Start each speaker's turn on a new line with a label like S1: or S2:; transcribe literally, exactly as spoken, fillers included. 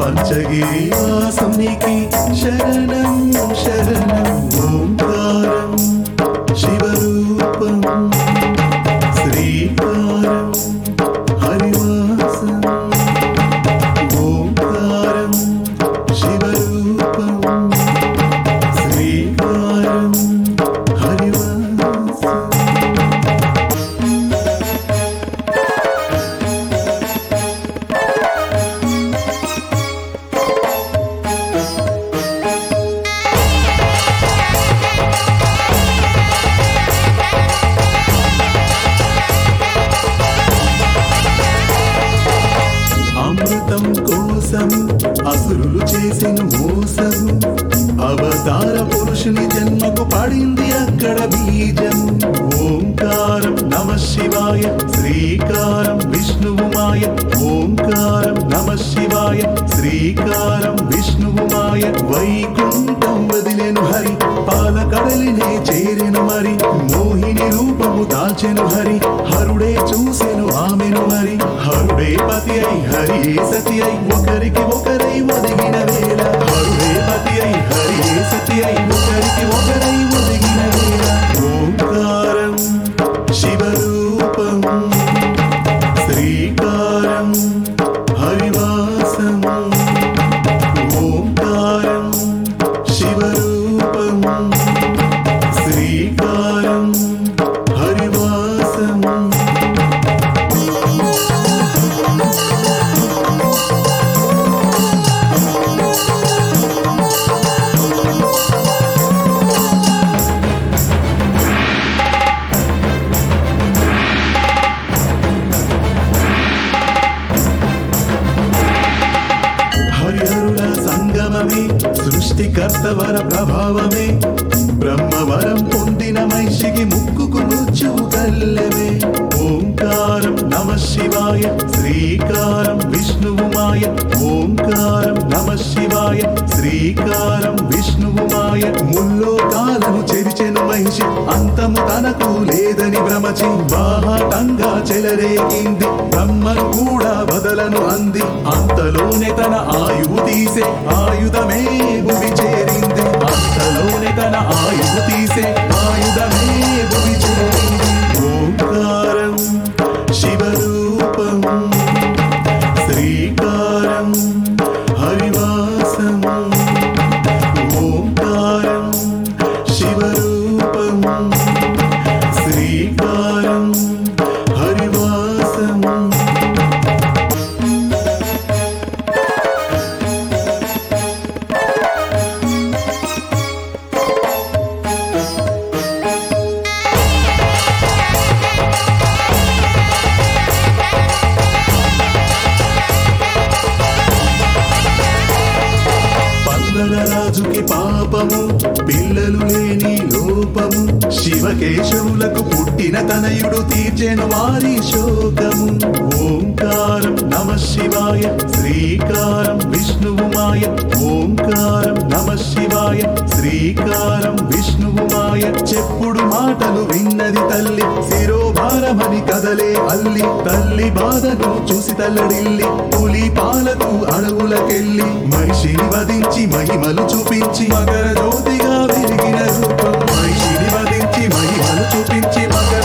S1: పంచగిరి వాసునికి శరణం శరణం ఓంకారం శివరూపం శ్రీకారం హరివాసం ఓంకారం శివరూపం శ్రీకారం హరివాసం. అమృతం కోసం అసురులు చేసిన మోసము అవతార పురుషుని జన్మకు పడింది అక్కడ బీజము. ఓంకారం నమ శివాయ శ్రీకారం విష్ణువు మాయ. ఓంకారం నమ శివాయ శ్రీకారం విష్ణువు మాయ. వైకుంఠం వదిలేను హరి పాలకడలినే చేరెను మరి. మోహిని రూపము దాచెను హరి హరుడే చూసెను ఆమెను మరి. హరుడే పతి అయి హరి సతి అయి ఒకరికి ఒకరై ఒదిగిన వేళ. హరుడే పతి అయి హరి సతి అయి ఒకరికి ఒకరై ఒదిగిన వేళ. ఓంకారం శివరూపం శ్రీకారం హరివాసం. ఓంకారం శివరూపం శ్రీకారం హరివాసం. హరిహరుల సంగమమే సృష్టికర్త వర ప్రభావమే. బ్రహ్మవరం పొందిన మహిషికి ముక్కుకు ముచ్చు కల్లెమే. ఓంకారం నమ శివాయ శ్రీకారం విష్ణువు మాయ. ఓంకారం నమ శివాయ శ్రీకారం విష్ణువు మాయ. ముల్లోకాలను చెరిచెను మహిషి అంతము తనకు లేదని భ్రమచి బాహటంగా చెలరేగింది. బ్రహ్మను కూడా బదలను అంది. అంతలోనే తన ఆయువు తీసే ఆయుధమే భువి చేరింది. అంతలోనే తన ఆయువు తీసే ఆయుధమే భువి చేరింది. ఓంకారం శివరూపం శ్రీకారం హరివాసం. ఓంకారం శివరూపం శ్రీకారం హరివాసం. రాజుకి పాపము పిల్లలు లేని లోపము. శివకేశవులకు పుట్టిన తనయుడు తీర్చెను వారి శోకము. ఓంకారం నమ శివాయ శ్రీకారం విష్ణువు మాయ. ఓంకారం నమ శివాయ శ్రీకారం విష్ణువు మాయ. చెప్పుడు మాటలు విన్నది తల్లి శిరోభారమని కదలే అల్లి. తల్లి బాధను చూసి తల్లడిల్లి పులి పాలకు అడవులకెళ్ళి మహిషిని వధించి మహిమలు చూపించి మకర జ్యోతిగా వెలిగిన రూపం. మహిషిని వధించి మహిమలు చూపించి మకర